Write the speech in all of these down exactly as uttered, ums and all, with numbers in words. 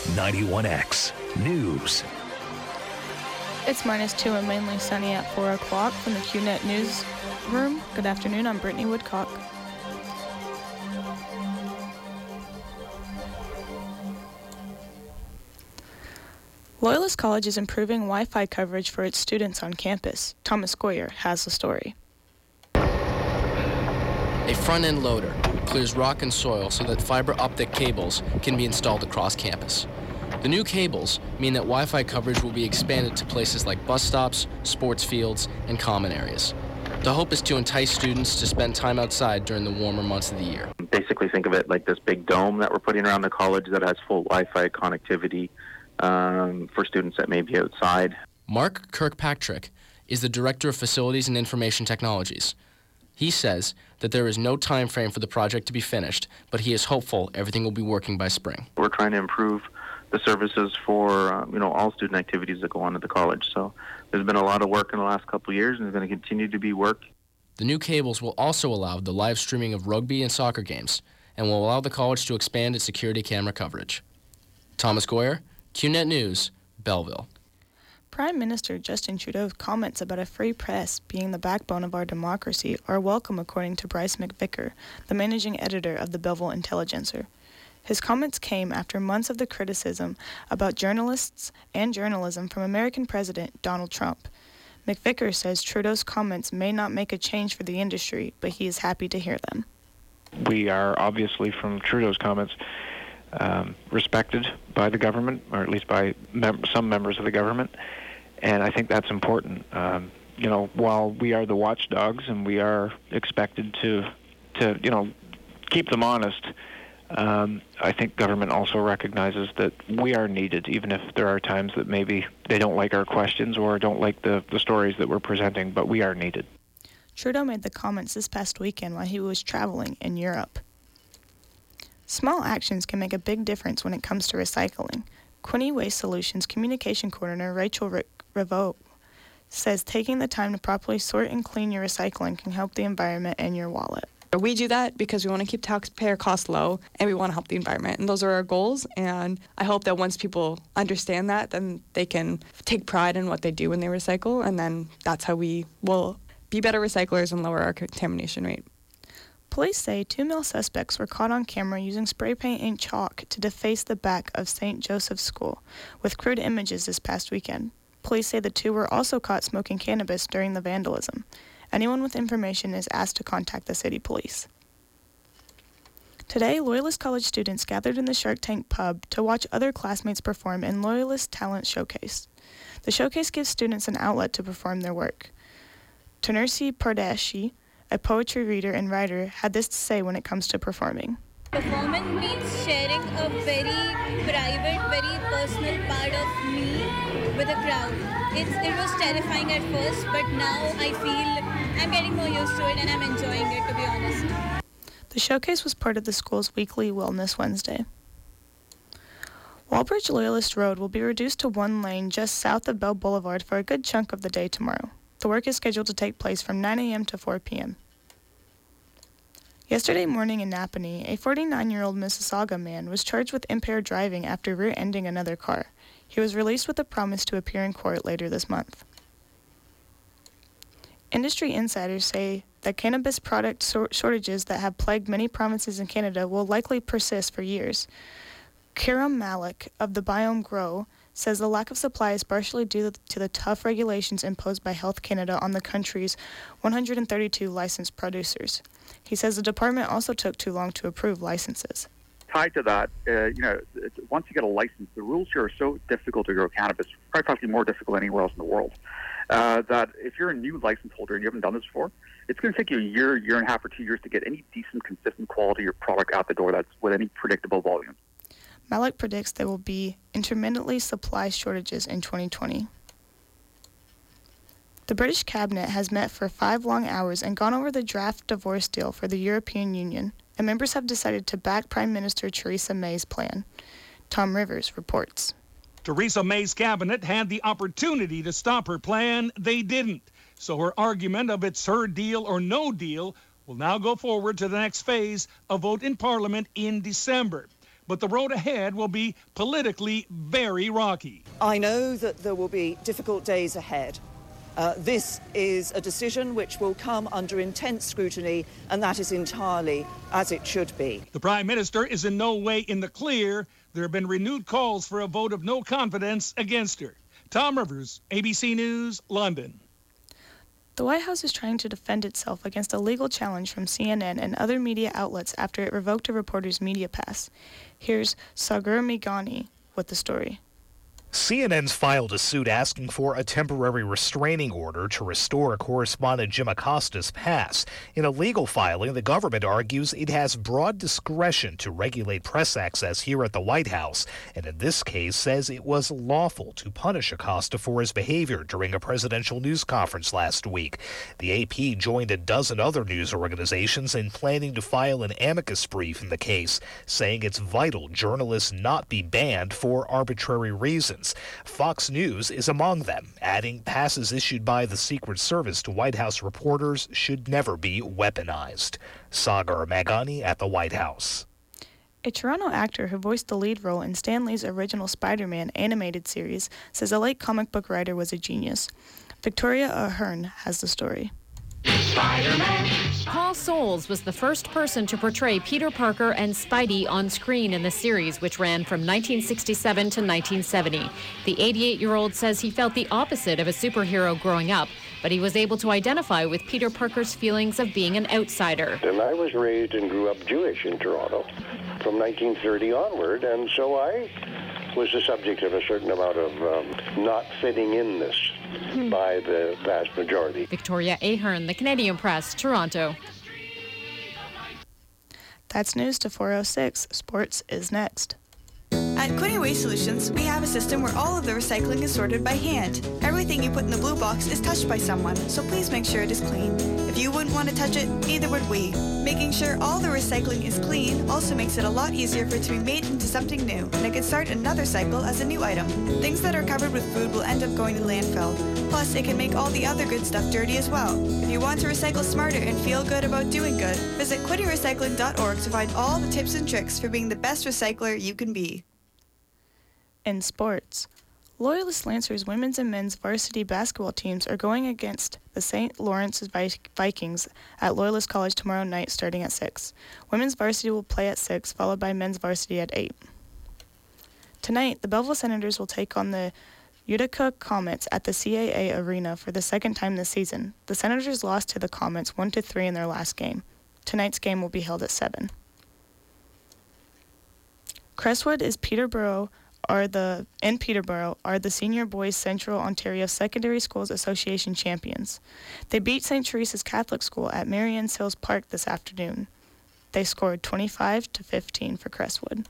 ninety-one X News. It's minus two and mainly sunny at four o'clock from the Q net newsroom. Good afternoon, I'm Brittany Woodcock. Loyalist College is improving Wi-Fi coverage for its students on campus. Thomas Goyer has the story. A front-end loader clears rock and soil so that fiber optic cables can be installed across campus. The new cables mean that Wi-Fi coverage will be expanded to places like bus stops, sports fields, and common areas. The hope is to entice students to spend time outside during the warmer months of the year. Basically think of it like this big dome that we're putting around the college that has full Wi-Fi connectivity um, for students that may be outside. Mark Kirkpatrick is the Director of Facilities and Information Technologies. He says that there is no time frame for the project to be finished, but he is hopeful everything will be working by spring. We're trying to improve the services for um, you know all student activities that go on at the college. So there's been a lot of work in the last couple of years, and there's going to continue to be work. The new cables will also allow the live streaming of rugby and soccer games, and will allow the college to expand its security camera coverage. Thomas Goyer, Q net News, Belleville. Prime Minister Justin Trudeau's comments about a free press being the backbone of our democracy are welcome, according to Bryce McVicker, the managing editor of the Belleville Intelligencer. His comments came after months of the criticism about journalists and journalism from American President Donald Trump. McVicker says Trudeau's comments may not make a change for the industry, but he is happy to hear them. We are obviously, from Trudeau's comments, um, respected by the government, or at least by mem- some members of the government, and I think that's important. Um, you know, while we are the watchdogs and we are expected to, to you know, keep them honest, Um, I think government also recognizes that we are needed, even if there are times that maybe they don't like our questions or don't like the, the stories that we're presenting, but we are needed. Trudeau made the comments this past weekend while he was traveling in Europe. Small actions can make a big difference when it comes to recycling. Quinny Waste Solutions Communication Coordinator Rachel Revoe says taking the time to properly sort and clean your recycling can help the environment and your wallet. We do that because we want to keep taxpayer costs low and we want to help the environment. And those are our goals. And I hope that once people understand that, then they can take pride in what they do when they recycle. And then that's how we will be better recyclers and lower our contamination rate. Police say two male suspects were caught on camera using spray paint and chalk to deface the back of Saint Joseph's School with crude images this past weekend. Police say the two were also caught smoking cannabis during the vandalism. Anyone with information is asked to contact the city police. Today, Loyalist College students gathered in the Shark Tank pub to watch other classmates perform in Loyalist Talent Showcase. The showcase gives students an outlet to perform their work. Tanursi Pardeshi, a poetry reader and writer, had this to say when it comes to performing. Performance means sharing a very private, very personal part of me with a crowd. It's, it was terrifying at first, but now I feel I'm getting more used to it and I'm enjoying it, to be honest. The showcase was part of the school's weekly Wellness Wednesday. Walbridge Loyalist Road will be reduced to one lane just south of Bell Boulevard for a good chunk of the day tomorrow. The work is scheduled to take place from nine a.m. to four p.m. Yesterday morning in Napanee, a forty-nine-year-old Mississauga man was charged with impaired driving after rear-ending another car. He was released with a promise to appear in court later this month. Industry insiders say that cannabis product so- shortages that have plagued many provinces in Canada will likely persist for years. Kiram Malik of the Biome Grow says the lack of supply is partially due to the tough regulations imposed by Health Canada on the country's one hundred thirty-two licensed producers. He says the department also took too long to approve licenses. Tied to that, uh, you know, once you get a license, the rules here are so difficult to grow cannabis, probably probably more difficult anywhere else in the world, uh, that if you're a new license holder and you haven't done this before, it's going to take you a year, year and a half, or two years to get any decent, consistent quality or product out the door that's with any predictable volume. Malik predicts there will be intermittently supply shortages in twenty twenty. The British cabinet has met for five long hours and gone over the draft divorce deal for the European Union, and members have decided to back Prime Minister Theresa May's plan. Tom Rivers reports. Theresa May's cabinet had the opportunity to stop her plan. They didn't. So her argument of it's her deal or no deal will now go forward to the next phase, a vote in Parliament in December. but the road ahead will be politically very rocky. I know that there will be difficult days ahead. Uh, this is a decision which will come under intense scrutiny, and that is entirely as it should be. The Prime Minister is in no way in the clear. There have been renewed calls for a vote of no confidence against her. Tom Rivers, A B C News, London. The White House is trying to defend itself against a legal challenge from C N N and other media outlets after it revoked a reporter's media pass. Here's Sagar Meghani with the story. C N N's filed a suit asking for a temporary restraining order to restore correspondent Jim Acosta's pass. In a legal filing, the government argues it has broad discretion to regulate press access here at the White House, and in this case says it was lawful to punish Acosta for his behavior during a presidential news conference last week. The A P joined a dozen other news organizations in planning to file an amicus brief in the case, saying it's vital journalists not be banned for arbitrary reasons. Fox News is among them, adding passes issued by the Secret Service to White House reporters should never be weaponized. Sagar Meghani at the White House. A Toronto actor who voiced the lead role in Stan Lee's original Spider-Man animated series says the late comic book writer was a genius. Victoria Ahern has the story. Spider-Man. Paul Soles was the first person to portray Peter Parker and Spidey on screen in the series, which ran from nineteen sixty-seven to nineteen seventy. The eighty-eight-year-old says he felt the opposite of a superhero growing up, but he was able to identify with Peter Parker's feelings of being an outsider. And I was raised and grew up Jewish in Toronto from nineteen thirty onward, and so I was the subject of a certain amount of um, not fitting in this hmm. by the vast majority. Victoria Ahern, The Canadian Press, Toronto. That's news to four oh six. Sports is next. At Quinte Waste Solutions, we have a system where all of the recycling is sorted by hand. Everything you put in the blue box is touched by someone, so please make sure it is clean. If you wouldn't want to touch it, neither would we. Making sure all the recycling is clean also makes it a lot easier for it to be made into something new, and it can start another cycle as a new item. Things that are covered with food will end up going to landfill. Plus, it can make all the other good stuff dirty as well. If you want to recycle smarter and feel good about doing good, visit quinte recycling dot org to find all the tips and tricks for being the best recycler you can be. In sports, Loyalist Lancers women's and men's varsity basketball teams are going against the Saint Lawrence Vikings at Loyalist College tomorrow night starting at six. Women's varsity will play at six, followed by men's varsity at eight. Tonight, the Belleville Senators will take on the Utica Comets at the C A A Arena for the second time this season. The Senators lost to the Comets one to three in their last game. Tonight's game will be held at seven. Crestwood is Peterborough are the in Peterborough are the Senior Boys Central Ontario Secondary Schools Association champions. They beat Saint Teresa's Catholic School at Marianne Hills Park this afternoon. They scored twenty-five to fifteen for Crestwood.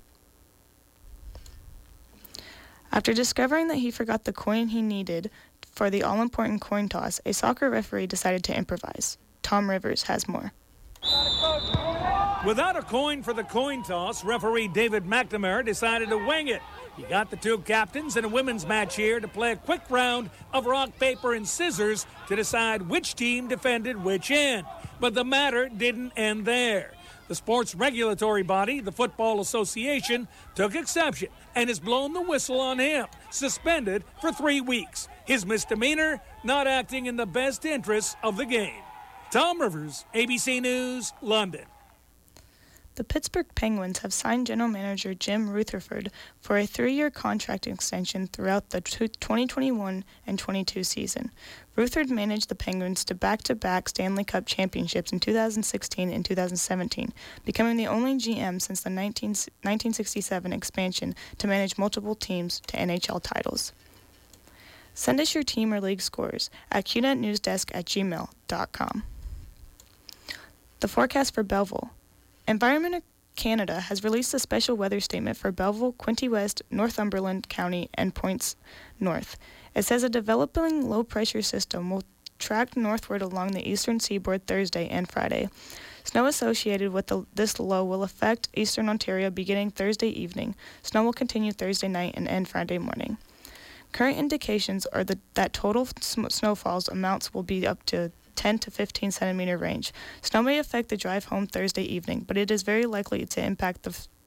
After discovering that he forgot the coin he needed for the all-important coin toss, a soccer referee decided to improvise. Tom Rivers has more. Without a coin for the coin toss, referee David McNamara decided to wing it. He got the two captains in a women's match here to play a quick round of rock, paper, and scissors to decide which team defended which end. But the matter didn't end there. The sports regulatory body, the Football Association, took exception and has blown the whistle on him, suspended for three weeks. His misdemeanor, not acting in the best interests of the game. Tom Rivers, A B C News, London. The Pittsburgh Penguins have signed general manager Jim Rutherford for a three-year contract extension throughout the twenty twenty-one and twenty-two season. Rutherford managed the Penguins to back-to-back Stanley Cup championships in two thousand sixteen and two thousand seventeen, becoming the only G M since the nineteen sixty-seven expansion to manage multiple teams to N H L titles. Send us your team or league scores at q net newsdesk at gmail dot com. The forecast for Belleville. Environment Canada has released a special weather statement for Belleville, Quinte West, Northumberland County, and points north. It says a developing low-pressure system will track northward along the eastern seaboard Thursday and Friday. Snow associated with the, this low will affect eastern Ontario beginning Thursday evening. Snow will continue Thursday night and end Friday morning. Current indications are the, that total sm- snowfalls amounts will be up to ten to fifteen centimeter range. Snow may affect the drive home Thursday evening, but it is very likely to impact the f-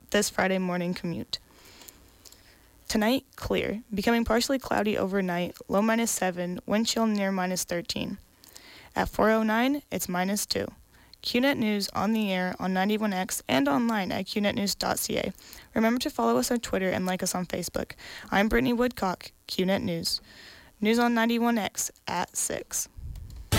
this Friday morning commute. Tonight, clear, becoming partially cloudy overnight, low minus seven, wind chill near minus thirteen. At four oh nine, it's minus two. Q net News on the air on ninety-one X and online at q net news dot c a. Remember to follow us on Twitter and like us on Facebook. I'm Brittany Woodcock, Q net News. News on ninety-one X at six.